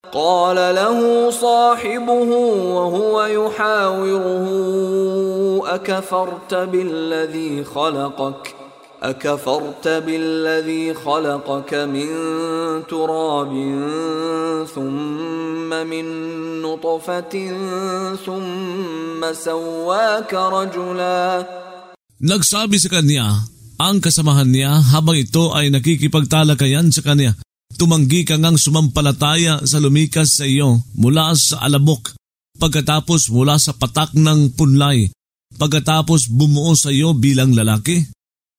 قال له صاحبه وهو يحاوره أكفرت بالذي خلقك من تراب ثم من نطفة ثم سواك رجلا. Nagsabi sa kanya ang kasamahan niya habang ito ay nakikipagtalakayan sa kanya, "Tumanggi ka ngang sumampalataya sa lumikas sa iyo mula sa alabok, pagkatapos mula sa patak ng punlay, pagkatapos bumuo sa iyo bilang lalaki?